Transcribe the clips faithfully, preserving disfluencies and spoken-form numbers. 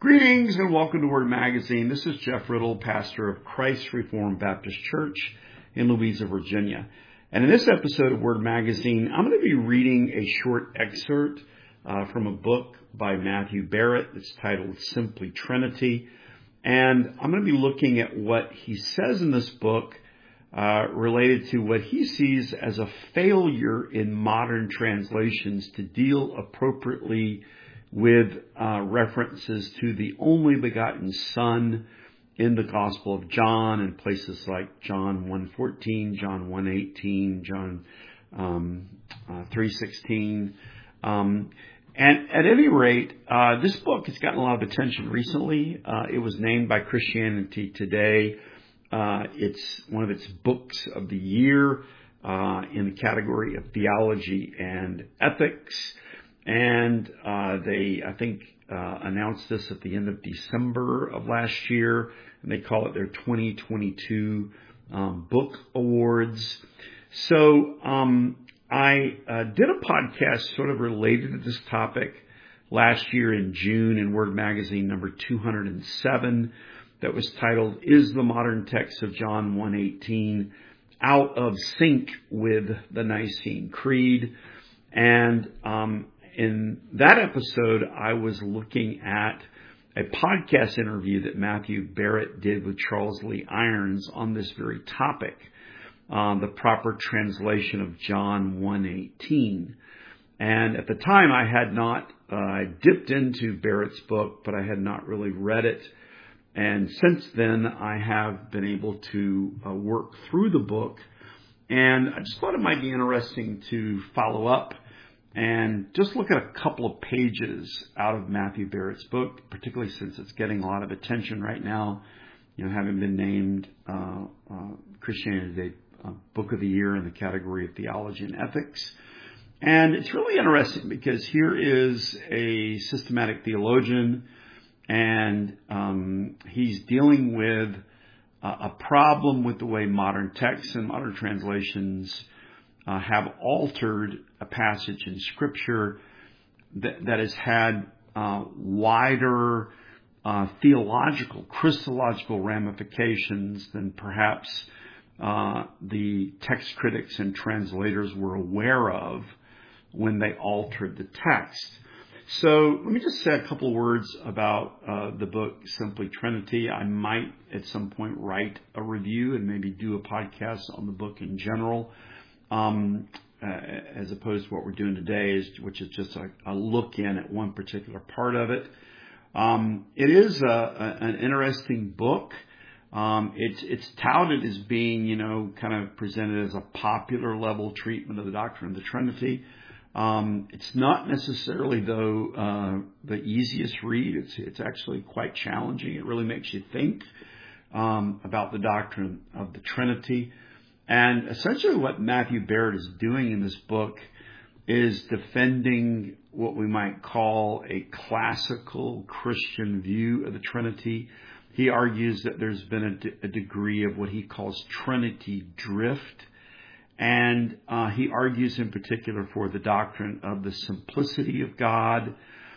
Greetings and welcome to Word Magazine. This is Jeff Riddle, pastor of Christ Reformed Baptist Church in Louisa, Virginia. And in this episode of Word Magazine, I'm going to be reading a short excerpt uh, from a book by Matthew Barrett. It's titled Simply Trinity. And I'm going to be looking at what he says in this book uh, related to what he sees as a failure in modern translations to deal appropriately with uh, references to the only begotten Son in the Gospel of John and places like John one fourteen, John one eighteen, John um, uh, three sixteen. Um, and at any rate, uh, this book has gotten a lot of attention recently. Uh, it was named by Christianity Today. Uh, it's one of its books of the year uh, in the category of theology and ethics. And uh, they, I think, uh, announced this at the end of December of last year, and they call it their twenty twenty-two um, Book Awards. So um, I uh, did a podcast sort of related to this topic last year in June in Word Magazine number two hundred seven that was titled, Is the Modern Text of John one eighteen Out of Sync with the Nicene Creed? And um in that episode, I was looking at a podcast interview that Matthew Barrett did with Charles Lee Irons on this very topic, uh, the proper translation of John one eighteen. And at the time, I had not uh, dipped into Barrett's book, but I had not really read it. And since then, I have been able to uh, work through the book. And I just thought it might be interesting to follow up and just look at a couple of pages out of Matthew Barrett's book, particularly since it's getting a lot of attention right now, you know, having been named uh, uh, Christianity Today uh, Book of the Year in the category of theology and ethics. And it's really interesting because here is a systematic theologian, and um, he's dealing with uh, a problem with the way modern texts and modern translations Uh, have altered a passage in Scripture that, that has had uh, wider uh, theological, Christological ramifications than perhaps uh, the text critics and translators were aware of when they altered the text. So let me just say a couple of words about uh, the book Simply Trinity. I might at some point write a review and maybe do a podcast on the book in general. Um, uh, as opposed to what we're doing today, is, which is just a, a look in at one particular part of it. Um, it is a, a, an interesting book. Um, it's, it's touted as being, you know, kind of presented as a popular level treatment of the doctrine of the Trinity. Um, it's not necessarily, though, uh, the easiest read. It's, it's actually quite challenging. It really makes you think um, about the doctrine of the Trinity. And essentially what Matthew Barrett is doing in this book is defending what we might call a classical Christian view of the Trinity. He argues that there's been a, de- a degree of what he calls Trinity drift. And uh, he argues in particular for the doctrine of the simplicity of God.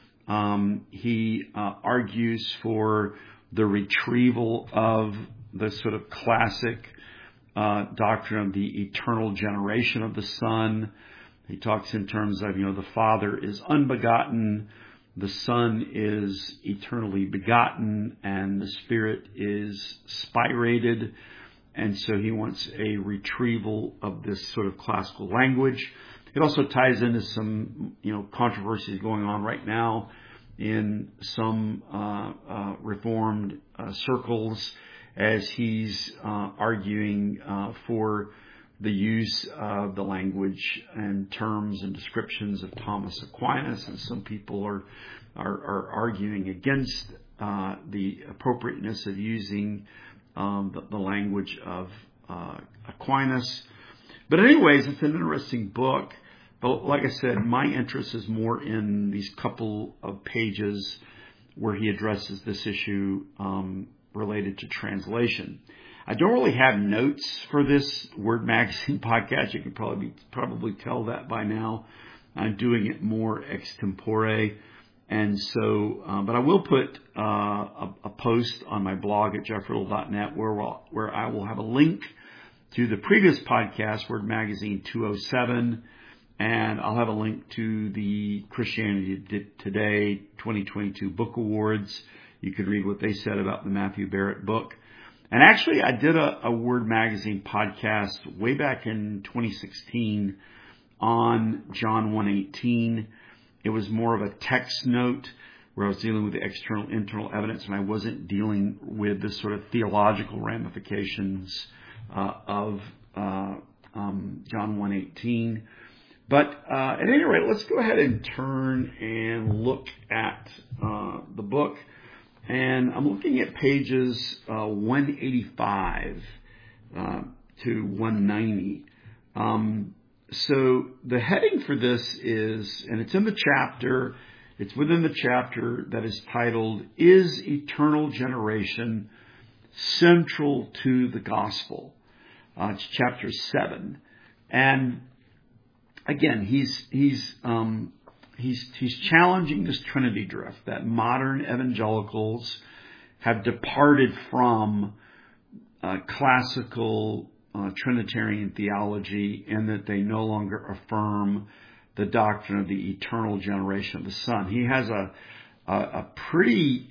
Um, he uh, argues for the retrieval of the sort of classic Uh, doctrine of the eternal generation of the Son. He talks in terms of, you know, the Father is unbegotten, the Son is eternally begotten, and the Spirit is spirated. And so he wants a retrieval of this sort of classical language. It also ties into some, you know, controversies going on right now in some uh, uh, Reformed uh, circles, as he's uh, arguing uh, for the use of the language and terms and descriptions of Thomas Aquinas, and some people are are, are arguing against uh, the appropriateness of using um, the, the language of uh, Aquinas. But anyways, it's an interesting book. But like I said, my interest is more in these couple of pages where he addresses this issue um, related to translation. I don't really have notes for this Word Magazine podcast. You can probably probably tell that by now. I'm doing it more extempore. And so, uh, but I will put uh, a, a post on my blog at jeff riddle dot net where we'll, where I will have a link to the previous podcast, Word Magazine two oh seven, and I'll have a link to the Christianity Today twenty twenty-two Book Awards. You could read what they said about the Matthew Barrett book. And actually, I did a, a Word Magazine podcast way back in twenty sixteen on John one eighteen. It was more of a text note where I was dealing with the external, internal evidence, and I wasn't dealing with the sort of theological ramifications uh, of uh, um, John one eighteen. But uh, at any rate, let's go ahead and turn and look at uh, the book. And I'm looking at pages uh, one eighty-five uh, to one ninety. Um, so the heading for this is, and it's in the chapter, it's within the chapter that is titled, Is Eternal Generation Central to the Gospel? Uh, it's chapter seven. And again, he's, he's, um, He's, he's challenging this Trinity drift that modern evangelicals have departed from uh, classical uh, Trinitarian theology, and that they no longer affirm the doctrine of the eternal generation of the Son. He has a a, a pretty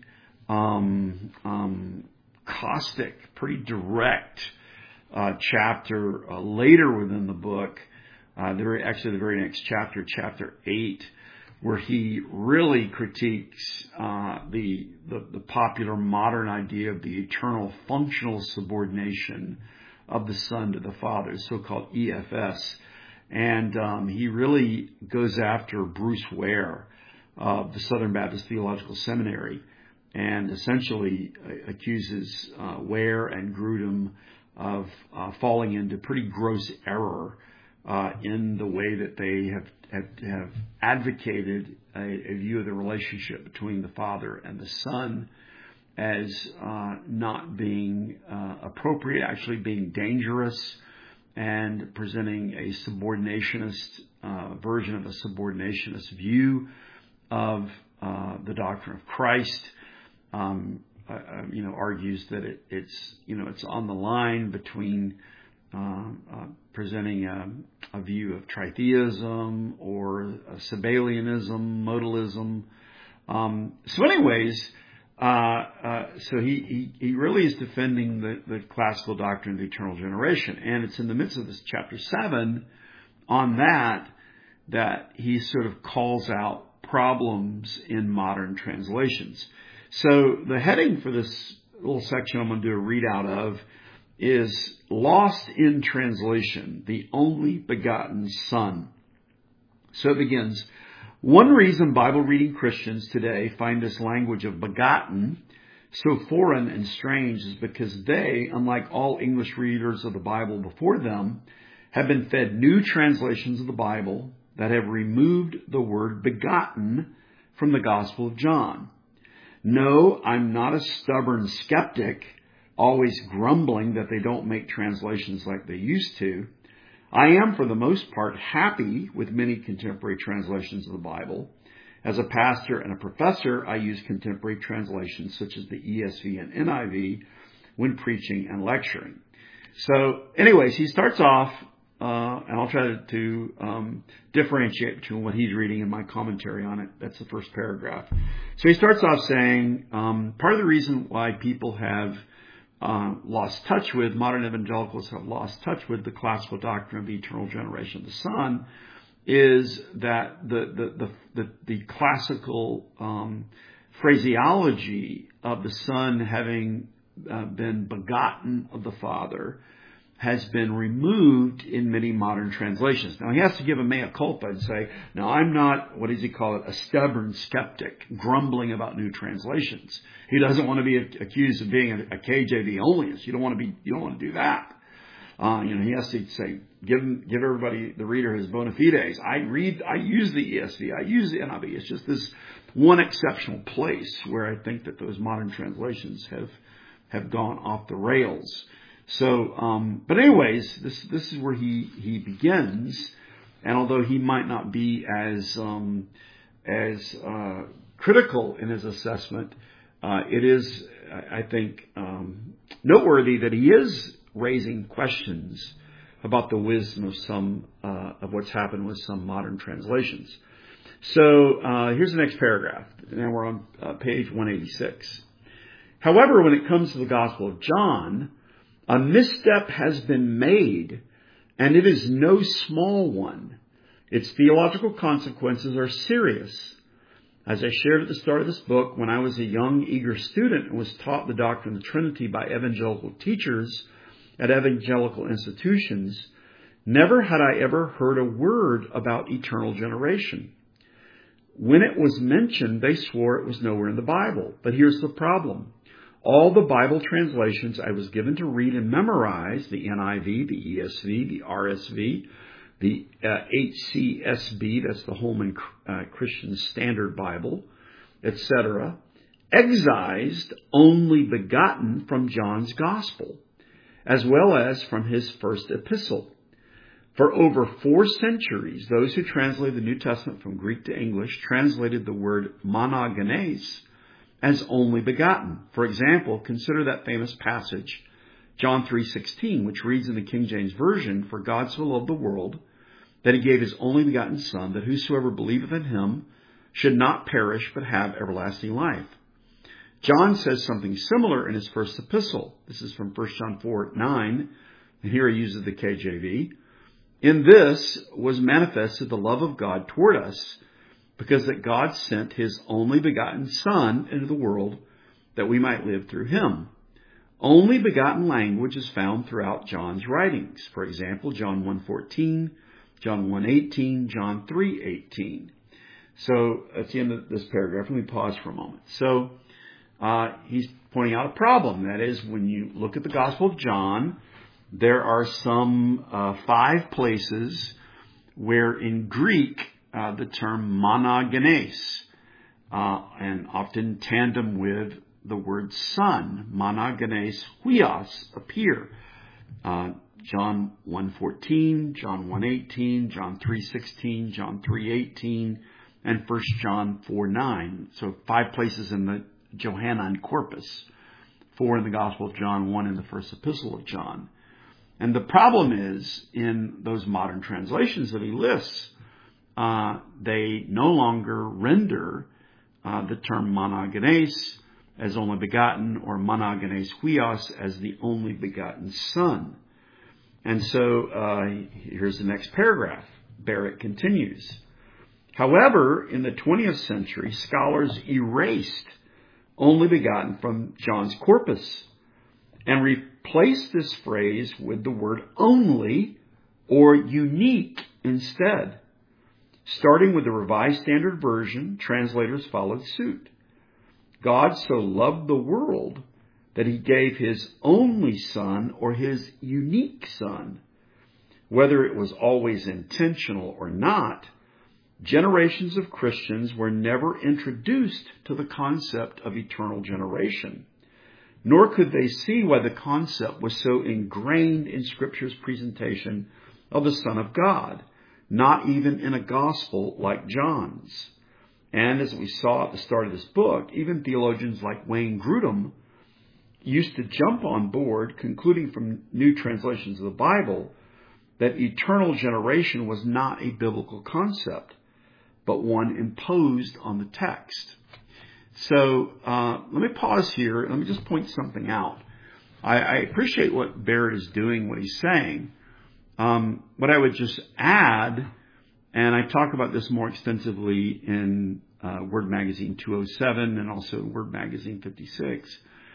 um, um, caustic, pretty direct uh, chapter uh, later within the book. Uh, the very, actually, the very next chapter, chapter eight, where he really critiques uh, the, the the popular modern idea of the eternal functional subordination of the Son to the Father, so-called E F S. And um, he really goes after Bruce Ware of the Southern Baptist Theological Seminary, and essentially uh, accuses uh, Ware and Grudem of uh, falling into pretty gross error uh, in the way that they have have, have advocated a, a view of the relationship between the Father and the Son as uh, not being uh, appropriate, actually being dangerous, and presenting a subordinationist uh, version of a subordinationist view of uh, the doctrine of Christ. Um, uh, you know, argues that it, it's you know it's on the line between Uh, uh, presenting a, a view of tritheism or Sabellianism, modalism. Um, so anyways, uh, uh, so he, he, he really is defending the, the classical doctrine of the eternal generation. And it's in the midst of this chapter seven on that, that he sort of calls out problems in modern translations. So the heading for this little section I'm going to do a readout of is Lost in Translation, the Only Begotten Son. So it begins, one reason Bible-reading Christians today find this language of begotten so foreign and strange is because they, unlike all English readers of the Bible before them, have been fed new translations of the Bible that have removed the word begotten from the Gospel of John. No, I'm not a stubborn skeptic, always grumbling that they don't make translations like they used to. I am, for the most part, happy with many contemporary translations of the Bible. As a pastor and a professor, I use contemporary translations such as the E S V and N I V when preaching and lecturing. So, anyways, he starts off, uh, and I'll try to, to um, differentiate between what he's reading and my commentary on it. That's the first paragraph. So he starts off saying, um, part of the reason why people have Uh, lost touch with, modern evangelicals have lost touch with the classical doctrine of the eternal generation of the Son, is that the the the, the, the classical um, phraseology of the Son having uh, been begotten of the Father has been removed in many modern translations. Now, he has to give a mea culpa and say, now, I'm not, what does he call it, a stubborn skeptic grumbling about new translations. He doesn't want to be accused of being a, a K J V onlyist. You don't want to be, you don't want to do that. Uh, you know, he has to say, give give everybody, the reader, his bona fides. I read, I use the E S V, I use the N I V. It's just this one exceptional place where I think that those modern translations have have gone off the rails. So, um, but anyways, this this is where he he begins, and although he might not be as um, as uh, critical in his assessment, uh, it is, I think, um, noteworthy that he is raising questions about the wisdom of some uh, of what's happened with some modern translations. So uh, here's the next paragraph. Now we're on uh, page one eighty-six. However, when it comes to the Gospel of John, a misstep has been made, and it is no small one. Its theological consequences are serious. As I shared at the start of this book, when I was a young, eager student and was taught the doctrine of the Trinity by evangelical teachers at evangelical institutions, never had I ever heard a word about eternal generation. When it was mentioned, they swore it was nowhere in the Bible. But here's the problem. All the Bible translations I was given to read and memorize, the N I V, the E S V, the R S V, the uh, H C S B, that's the Holman uh, Christian Standard Bible, et cetera, excised only begotten from John's Gospel, as well as from his first epistle. For over four centuries, those who translated the New Testament from Greek to English translated the word monogenes as only begotten. For example, consider that famous passage, John three sixteen, which reads in the King James Version, "For God so loved the world, that he gave his only begotten Son, that whosoever believeth in him should not perish, but have everlasting life." John says something similar in his first epistle. This is from First John four nine, and here he uses the K J V. "In this was manifested the love of God toward us, because that God sent his only begotten Son into the world, that we might live through him." Only begotten language is found throughout John's writings. For example, John one fourteen, John one eighteen, John three eighteen. So at the end of this paragraph, let me pause for a moment. So uh, he's pointing out a problem. That is, when you look at the Gospel of John, there are some uh, five places where in Greek uh, the term monogenes, uh, and often tandem with the word son, monogenes huios, appear. Uh, John one fourteen, John one eighteen, John three sixteen, John three eighteen, and First John four nine. So five places in the Johannine corpus, four in the Gospel of John, one in the first epistle of John. And the problem is, in those modern translations that he lists, uh, they no longer render uh, the term monogenes as only begotten, or monogenes huios as the only begotten Son. And so uh, here's the next paragraph. Barrett continues. However, in the twentieth century, scholars erased only begotten from John's corpus and replaced this phrase with the word only or unique instead. Starting with the Revised Standard Version, translators followed suit. God so loved the world that he gave his only Son, or his unique Son. Whether it was always intentional or not, generations of Christians were never introduced to the concept of eternal generation, nor could they see why the concept was so ingrained in Scripture's presentation of the Son of God, not even in a gospel like John's. And as we saw at the start of this book, even theologians like Wayne Grudem used to jump on board, concluding from new translations of the Bible, that eternal generation was not a biblical concept, but one imposed on the text. So uh, let me pause here. Let me just point something out. I, I appreciate what Barrett is doing, what he's saying. Um, what I would just add, and I talk about this more extensively in uh, Word Magazine two oh seven and also Word Magazine fifty-six,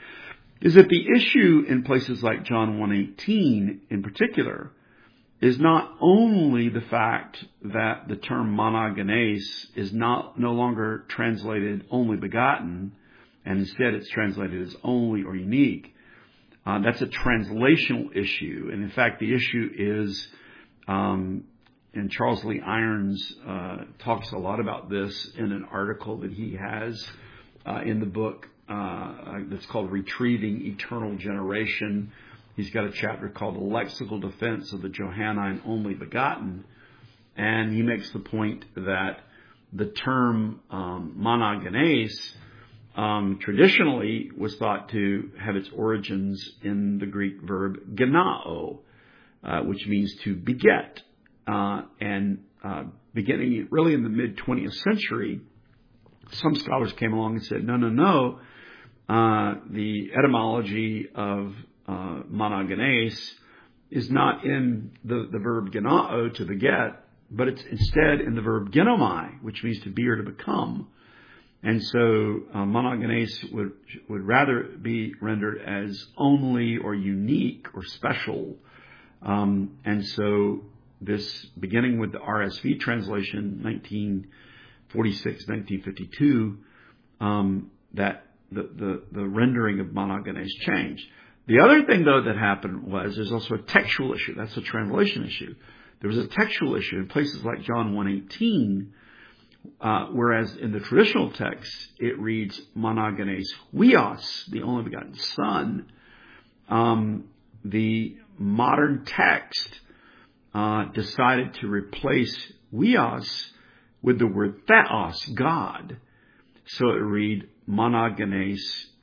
is that the issue in places like John one eighteen in particular is not only the fact that the term monogenes is not no longer translated only begotten, and instead it's translated as only or unique. Uh, that's a translational issue. And in fact, the issue is, um, and Charles Lee Irons uh, talks a lot about this in an article that he has uh, in the book uh, that's called Retrieving Eternal Generation. He's got a chapter called The Lexical Defense of the Johannine Only Begotten. And he makes the point that the term um, monogenes um, traditionally was thought to have its origins in the Greek verb genao, uh, which means to beget. Uh, and uh, beginning really in the mid-twentieth century, some scholars came along and said, no, no, no, uh, the etymology of uh, monogenes is not in the, the verb genao, to beget, but it's instead in the verb genomai, which means to be or to become. And so uh, monogenes would would rather be rendered as only or unique or special. Um, and so this, beginning with the R S V translation, nineteen forty-six, nineteen fifty-two, um, that the, the, the rendering of monogenes changed. The other thing, though, that happened was there's also a textual issue. That's a translation issue. There was a textual issue in places like John one eighteen, uh, whereas in the traditional text, it reads monogenes huios, the only begotten Son. Um, the modern text uh, decided to replace huios with the word theos, God. So it read monogenes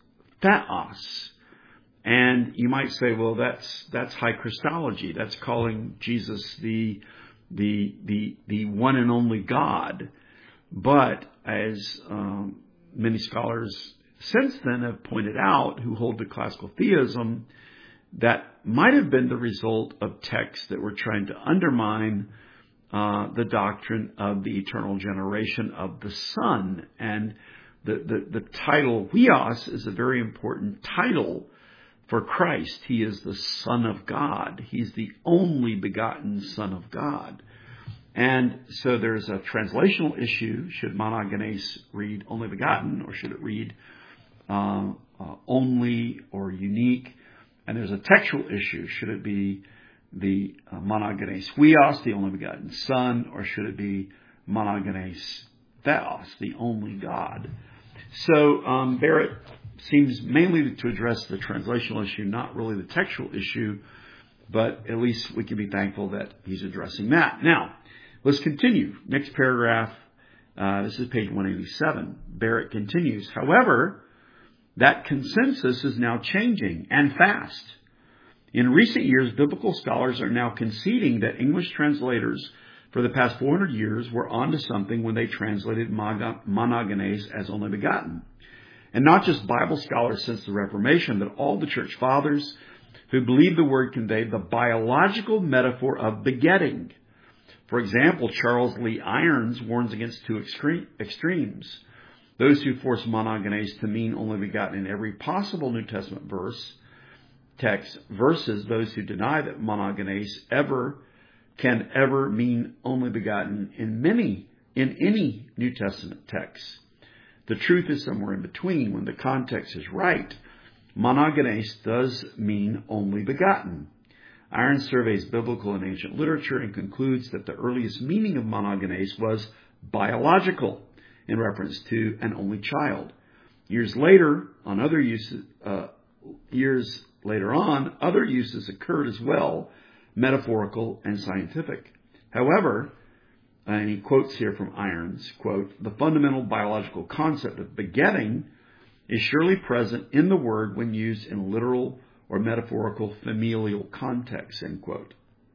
theos. And you might say, well, that's that's high Christology. That's calling Jesus the the the the one and only God. But as um, many scholars since then have pointed out, who hold to classical theism, that might have been the result of texts that were trying to undermine uh, the doctrine of the eternal generation of the Son. And the the, the title huios is a very important title for Christ. He is the Son of God. He's the only begotten Son of God. And so there's a translational issue. Should monogenes read only begotten, or should it read uh, uh, only or unique? And there's a textual issue. Should it be the uh, monogenes huios, the only begotten Son, or should it be monogenes theos, the only God? So um, Barrett seems mainly to address the translational issue, not really the textual issue, but at least we can be thankful that he's addressing that. Now, let's continue. Next paragraph, uh, this is page one eighty-seven. Barrett continues, however, that consensus is now changing, and fast. In recent years, biblical scholars are now conceding that English translators for the past four hundred years were onto something when they translated monogenes as only begotten. And not just Bible scholars since the Reformation, but all the church fathers who believed the word conveyed the biological metaphor of begetting. For example, Charles Lee Irons warns against two extremes. Those who force monogenes to mean only begotten in every possible New Testament verse, text, versus those who deny that monogenes ever can ever mean only begotten in many, in any New Testament text. The truth is somewhere in between. When the context is right, monogenes does mean only begotten. Irons surveys biblical and ancient literature and concludes that the earliest meaning of monogenes was biological, in reference to an only child. Years later, on other uses, uh, years later on, other uses occurred as well, metaphorical and scientific. However, and he quotes here from Irons, quote, the fundamental biological concept of begetting is surely present in the word when used in literal or metaphorical familial context, end quote.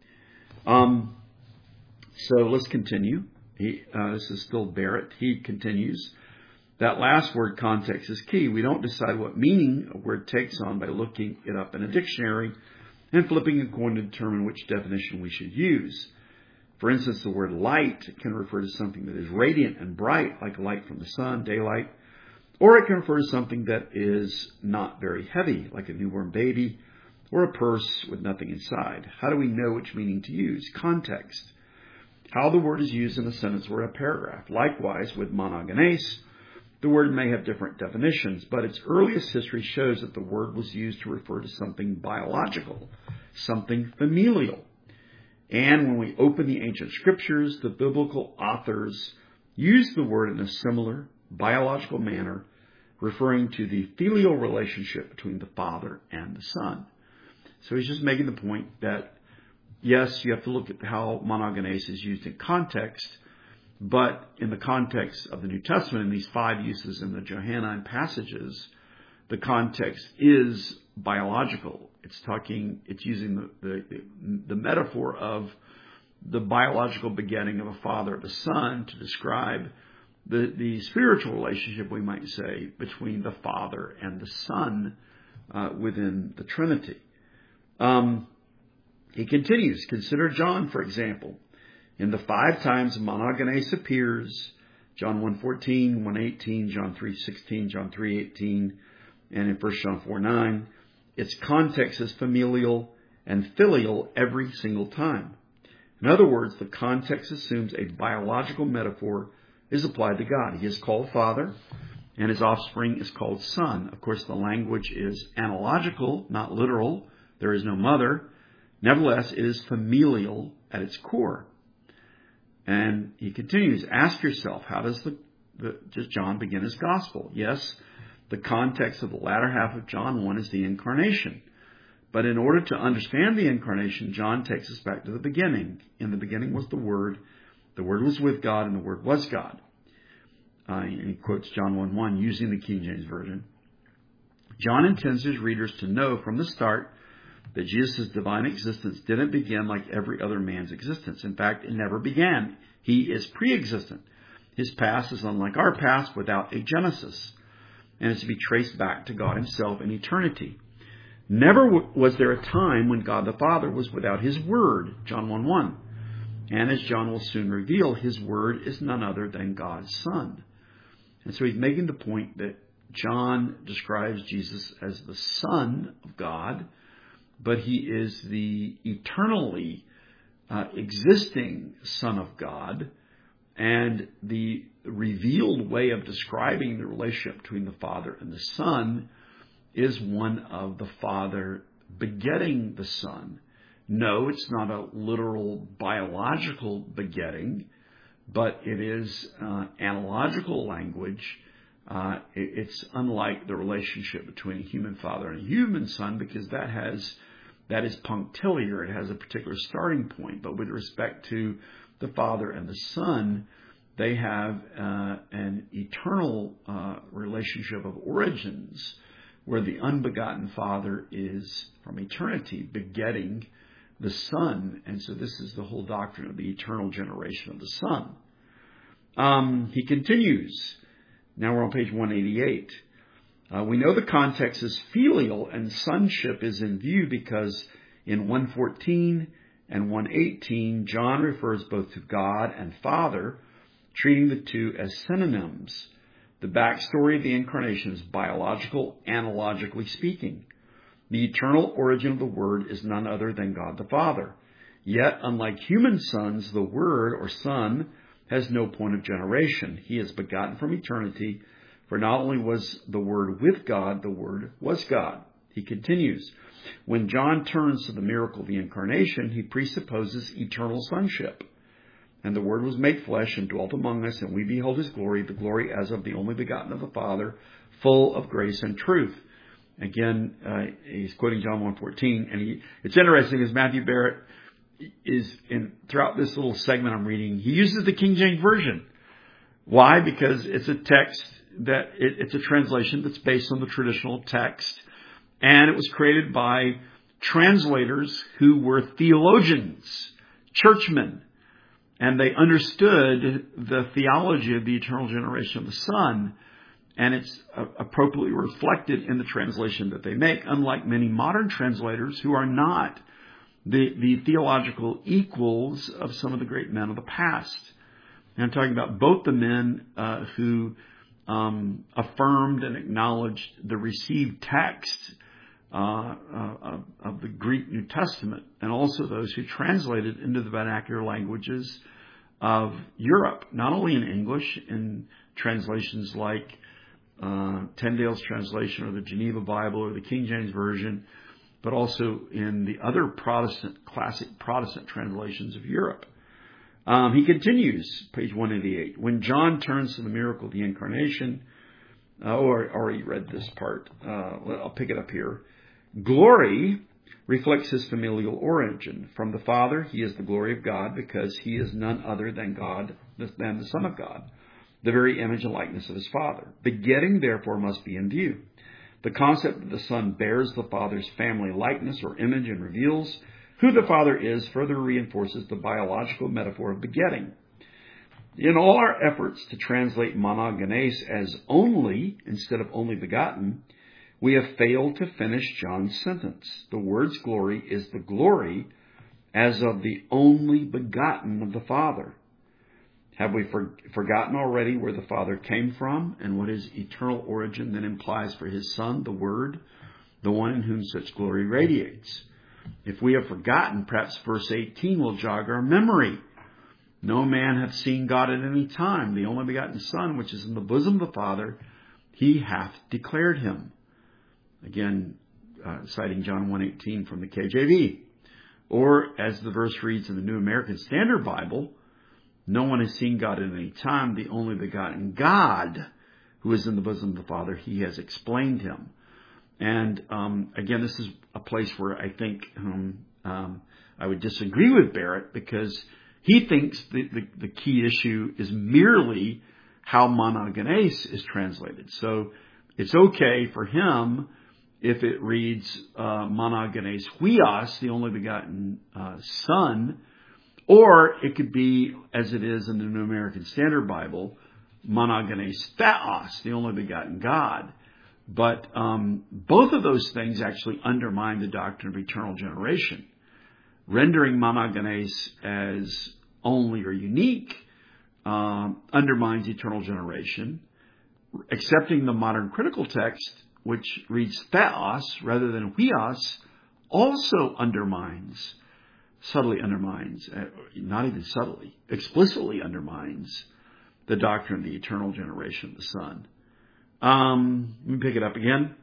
Um, so let's continue. He, uh, this is still Barrett. He continues, that last word, context, is key. We don't decide what meaning a word takes on by looking it up in a dictionary and flipping a coin to determine which definition we should use. For instance, the word light can refer to something that is radiant and bright, like light from the sun, daylight, or it can refer to something that is not very heavy, like a newborn baby, or a purse with nothing inside. How do we know which meaning to use? Context. How the word is used in a sentence or a paragraph. Likewise, with monogenes, the word may have different definitions, but its earliest history shows that the word was used to refer to something biological, something familial. And when we open the ancient scriptures, the biblical authors use the word in a similar biological manner, referring to the filial relationship between the Father and the Son. So he's just making the point that, yes, you have to look at how monogenes is used in context, But in the context of the New Testament, in these five uses in the Johannine passages, the context is biological. It's talking, it's using the, the, the metaphor of the biological begetting of a father and a son to describe the, the spiritual relationship, we might say, between the Father and the Son uh, within the Trinity. Um, he continues, consider John, for example. In the five times monogenes appears, John one fourteen, one eighteen, John three sixteen, John three eighteen, and in First John four nine, its context is familial and filial every single time. In other words, the context assumes a biological metaphor is applied to God. He is called Father, and his offspring is called Son. Of course, the language is analogical, not literal. There is no mother. Nevertheless, it is familial at its core. And he continues, ask yourself, how does the, the does John begin his gospel? Yes, the context of the latter half of John one is the incarnation. But in order to understand the incarnation, John takes us back to the beginning. In the beginning was the Word. The Word was with God, and the Word was God. Uh, and he quotes John one one using the King James Version. John intends his readers to know from the start that Jesus' divine existence didn't begin like every other man's existence. In fact, it never began. He is pre-existent. His past is unlike our past without a genesis, and is to be traced back to God himself in eternity. Never w- was there a time when God the Father was without his Word, John one one. And as John will soon reveal, his Word is none other than God's Son. And so he's making the point that John describes Jesus as the Son of God, but he is the eternally uh, existing Son of God, and the revealed way of describing the relationship between the Father and the Son is one of the Father begetting the Son. No, it's not a literal biological begetting, but it is uh, analogical language. Uh, it, it's unlike the relationship between a human father and a human son, because that has that is punctiliar. It has a particular starting point. But with respect to the Father and the Son, they have uh, an eternal uh, relationship of origins, where the unbegotten Father is from eternity begetting the Son. And so this is the whole doctrine of the eternal generation of the Son. Um, he continues. Now we're on page one eighty-eight. Uh, we know the context is filial and sonship is in view because in one fourteen and one eighteen, John refers both to God and Father, treating the two as synonyms. The backstory of the incarnation is biological, analogically speaking. The eternal origin of the Word is none other than God the Father. Yet, unlike human sons, the Word, or Son, has no point of generation. He is begotten from eternity, for not only was the Word with God, the Word was God. He continues, when John turns to the miracle of the incarnation, he presupposes eternal sonship. And the Word was made flesh and dwelt among us, and we beheld his glory, the glory as of the only begotten of the Father, full of grace and truth. Again, uh, he's quoting John one fourteen, and he, it's interesting as Matthew Barrett is in throughout this little segment I'm reading, he uses the King James Version. Why? Because it's a text that it, it's a translation that's based on the traditional text, and it was created by translators who were theologians, churchmen, and they understood the theology of the eternal generation of the Son. And it's appropriately reflected in the translation that they make, unlike many modern translators who are not the, the theological equals of some of the great men of the past. And I'm talking about both the men uh, who um, affirmed and acknowledged the received text uh, uh, of, of the Greek New Testament, and also those who translated into the vernacular languages of Europe, not only in English, in translations like Uh, Tyndale's translation, or the Geneva Bible, or the King James Version, but also in the other Protestant, classic Protestant translations of Europe. Um, he continues, page one eighty-eight. When John turns to the miracle of the incarnation, uh, or I already read this part, uh, I'll pick it up here. Glory reflects his familial origin. From the Father, he is the glory of God because he is none other than God, than the Son of God, the very image and likeness of his Father. Begetting, therefore, must be in view. The concept that the Son bears the Father's family likeness or image and reveals who the Father is further reinforces the biological metaphor of begetting. In all our efforts to translate monogenes as only instead of only begotten, we have failed to finish John's sentence. The word's glory is the glory as of the only begotten of the Father. Have we for, forgotten already where the Father came from and what his eternal origin then implies for his Son, the Word, the one in whom such glory radiates? If we have forgotten, perhaps verse eighteen will jog our memory. No man hath seen God at any time. The only begotten Son, which is in the bosom of the Father, he hath declared him. Again, uh, citing John one eighteen from the K J V. Or, as the verse reads in the New American Standard Bible, no one has seen God at any time. The only begotten God, who is in the bosom of the Father, he has explained him. And um, again, this is a place where I think um, um, I would disagree with Barrett, because he thinks the, the, the key issue is merely how monogenes is translated. So it's okay for him if it reads uh, monogenes huios, the only begotten uh, Son, or it could be, as it is in the New American Standard Bible, monogenes theos, the only begotten God. But um, both of those things actually undermine the doctrine of eternal generation. Rendering monogenes as only or unique um, undermines eternal generation. Accepting the modern critical text, which reads theos rather than huios, also undermines, subtly undermines, uh, not even subtly, explicitly undermines the doctrine of the eternal generation of the Son. Um, let me pick it up again.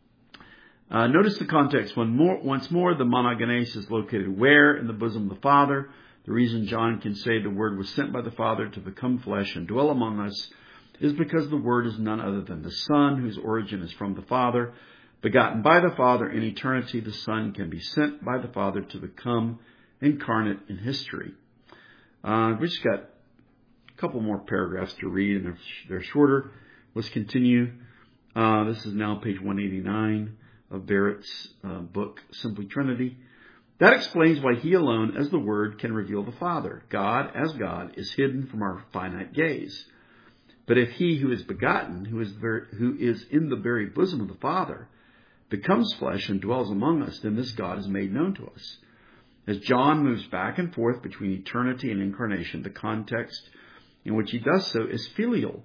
Uh, notice the context. One more, once more, the monogenes is located where? In the bosom of the Father. The reason John can say the Word was sent by the Father to become flesh and dwell among us is because the Word is none other than the Son, whose origin is from the Father. Begotten by the Father in eternity, the Son can be sent by the Father to become incarnate in history. Uh, we just got a couple more paragraphs to read, and they're, they're shorter. Let's continue. Uh, this is now page one eighty-nine of Barrett's uh, book, Simply Trinity. That explains why he alone, as the Word, can reveal the Father. God, as God, is hidden from our finite gaze. But if he who is begotten, who is, ver- who is in the very bosom of the Father, becomes flesh and dwells among us, then this God is made known to us. As John moves back and forth between eternity and incarnation, the context in which he does so is filial.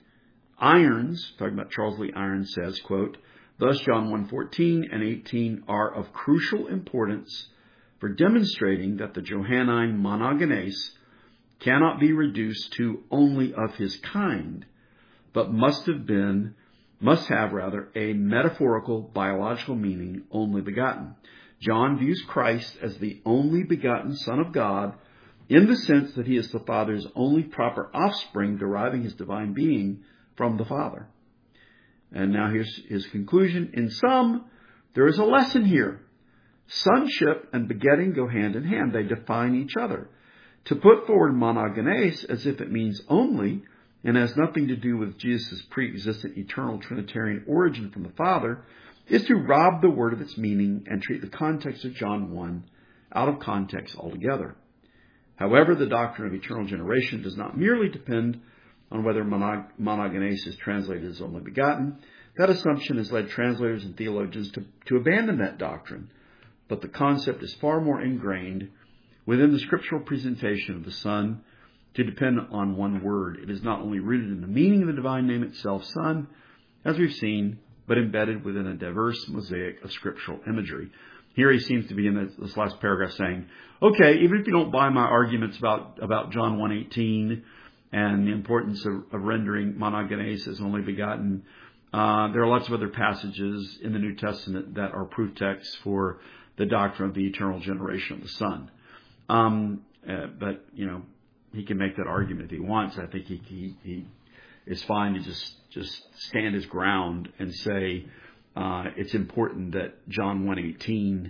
Irons, talking about Charles Lee Irons, says, quote, thus John one fourteen and eighteen are of crucial importance for demonstrating that the Johannine monogenes cannot be reduced to only of his kind, but must have been, must have rather, a metaphorical biological meaning, only begotten. John views Christ as the only begotten Son of God in the sense that he is the Father's only proper offspring, deriving his divine being from the Father. And now here's his conclusion. In sum, there is a lesson here. Sonship and begetting go hand in hand. They define each other. To put forward monogenes as if it means only and has nothing to do with Jesus' pre-existent eternal Trinitarian origin from the Father is to rob the word of its meaning and treat the context of John one out of context altogether. However, the doctrine of eternal generation does not merely depend on whether monog- monogenes is translated as only begotten. That assumption has led translators and theologians to, to abandon that doctrine. But the concept is far more ingrained within the scriptural presentation of the Son to depend on one word. It is not only rooted in the meaning of the divine name itself, Son, as we've seen, but embedded within a diverse mosaic of scriptural imagery. Here he seems to be in this, this last paragraph saying, okay, even if you don't buy my arguments about, about John one eighteen and the importance of, of rendering monogenes as only begotten, uh, there are lots of other passages in the New Testament that are proof texts for the doctrine of the eternal generation of the Son. Um, uh, but, you know, he can make that argument if he wants. I think he, he, he is fine to just, just stand his ground and say uh, it's important that John one eighteen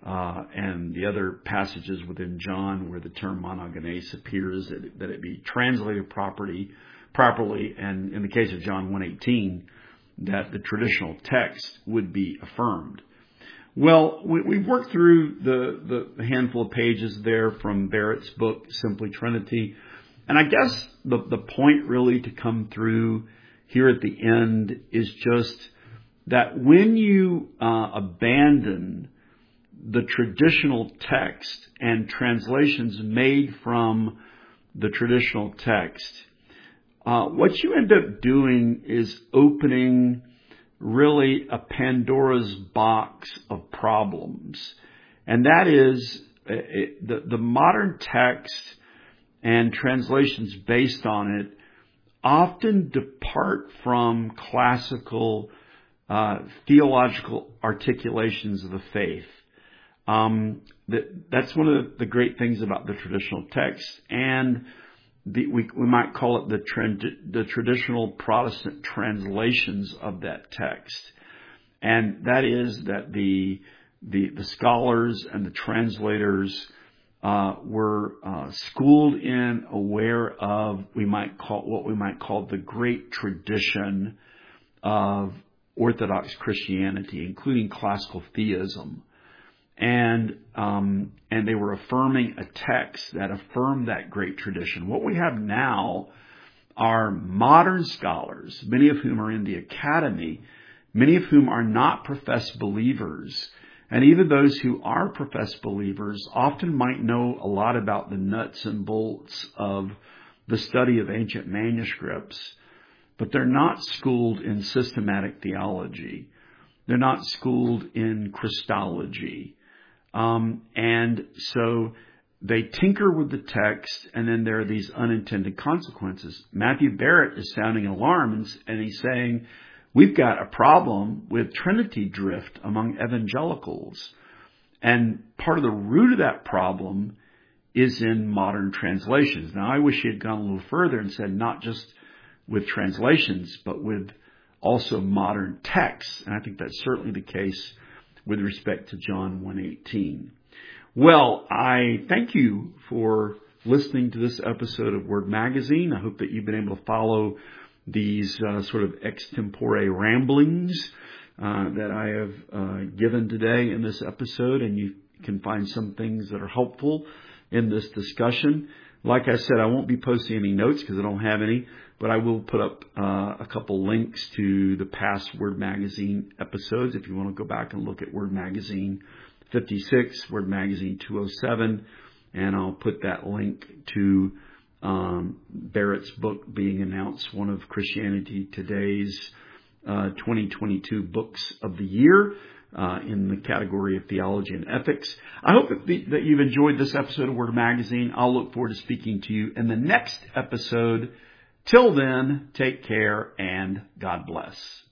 uh, and the other passages within John where the term monogenes appears, that it, that it be translated properly, properly, and in the case of John one eighteen, that the traditional text would be affirmed. Well, we, we've worked through the, the handful of pages there from Barrett's book, Simply Trinity. And I guess the, the point really to come through here at the end is just that when you uh, abandon the traditional text and translations made from the traditional text, uh, what you end up doing is opening really a Pandora's box of problems. And that is it, the, the modern text and translations based on it often depart from classical uh, theological articulations of the faith. Um, that, that's one of the great things about the traditional text, and The, we, we might call it the, trend, the traditional Protestant translations of that text. And that is that the, the, the scholars and the translators, uh, were, uh, schooled in, aware of, we might call, what we might call the great tradition of Orthodox Christianity, including classical theism. And um, and they were affirming a text that affirmed that great tradition. What we have now are modern scholars, many of whom are in the academy, many of whom are not professed believers. And even those who are professed believers often might know a lot about the nuts and bolts of the study of ancient manuscripts, but they're not schooled in systematic theology. They're not schooled in Christology. Um, and so they tinker with the text, and then there are these unintended consequences. Matthew Barrett is sounding alarms, and he's saying, we've got a problem with Trinity drift among evangelicals. And part of the root of that problem is in modern translations. Now, I wish he had gone a little further and said not just with translations, but with also modern texts. And I think that's certainly the case with respect to John one eighteen. Well, I thank you for listening to this episode of Word Magazine. I hope that you've been able to follow these uh, sort of extempore ramblings uh, that I have uh, given today in this episode, and you can find some things that are helpful in this discussion. Like I said, I won't be posting any notes because I don't have any, but I will put up uh, a couple links to the past Word Magazine episodes if you want to go back and look at Word Magazine fifty-six, Word Magazine two oh seven, and I'll put that link to um, Barrett's book being announced one of Christianity Today's uh, twenty twenty-two books of the year uh, in the category of theology and ethics. I hope that, the, that you've enjoyed this episode of Word Magazine. I'll look forward to speaking to you in the next episode. Till then, take care and God bless.